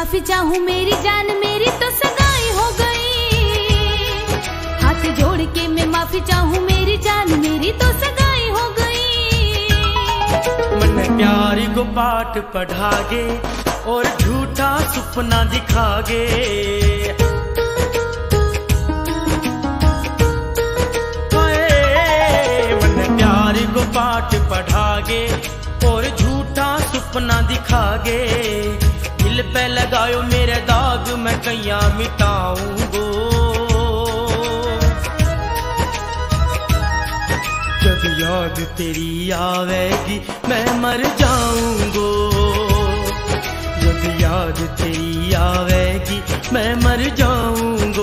माफी चाहूँ मेरी जान मेरी तो सगाई हो गई। हाथ जोड़ के मैं माफी चाहूँ मेरी जान मेरी तो सगाई हो गई। मन प्यार को पाठ पढ़ागे और झूठा सपना दिखागे। मन प्यार को पाठ पढ़ागे और झूठा सपना दिखागे। दिल पे लगायो मेरे दाग मैं कैया मिटाऊंगो। जब याद तेरी आवेगी मैं मर जाऊंगो। जब याद तेरी आवेगी मैं मर जाऊंगो।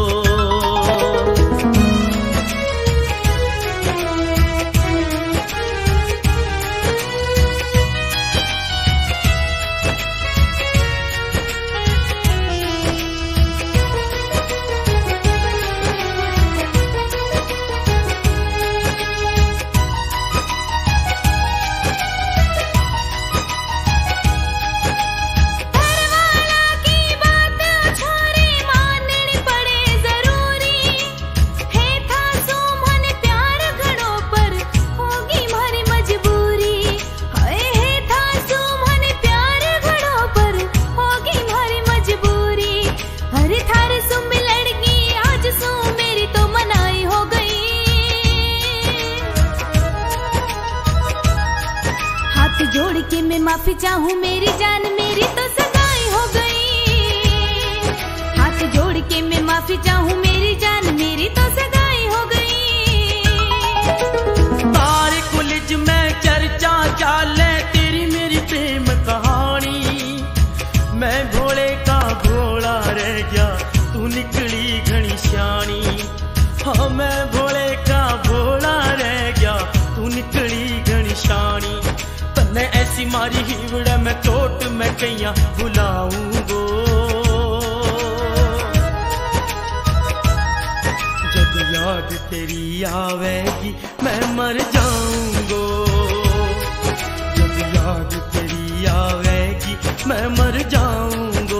जोड़ के मैं माफी चाहूँ मेरी जान मेरी तो सगाई हो गई। हाथ जोड़ के मैं माफी चाहूँ मेरी जान मेरी तो सगाई हो गई। तारे कॉलेज में चर्चा चाले तेरी मेरी प्रेम कहानी। मैं भोले का भोला रह गया तू निकली घनी श्यानी। हाँ मैं भोले का भोला रह गया तू निकली घनी श्यानी। तन्ने ऐसी मारी हीवड़ा मैं चोट मैं कैया भुलाऊंगो। जब याद तेरी आवेगी मैं मर जाऊंगो। जब याद तेरी आवेगी मैं मर जाऊंगो।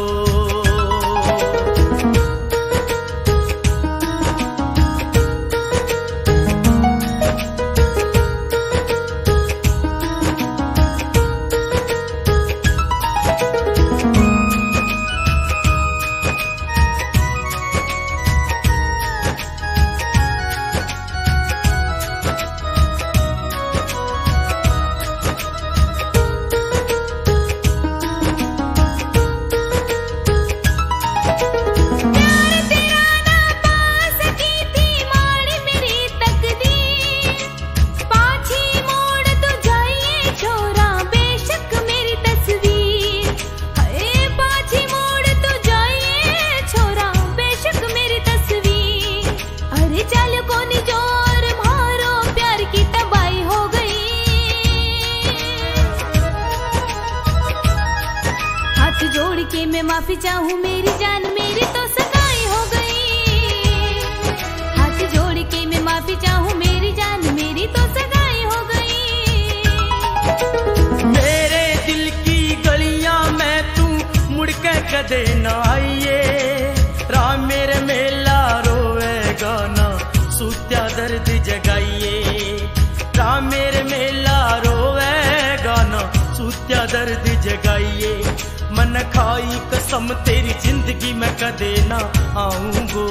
जोड़ के मैं माफी चाहूँ मेरी जान मेरी तो सगाई हो गई। हाथ जोड़ के मैं माफी चाहूँ मेरी जान मेरी तो सगाई हो गई। मेरे दिल की गलियां में तू मुड़ के कदे न आइए। राम मेरे मेला रोएगा ना सूत्या दर्द जगाइए। राम मेरे मेला रोएगा ना सूत्या दर्द जगाइए। मन खाई कसम तेरी जिंदगी में कदे ना आऊंगो।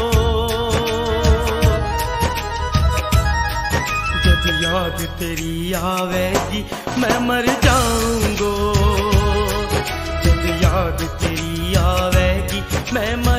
जब याद तेरी आवेगी मैं मर जाऊंगो। जब याद तेरी आवेगी मैं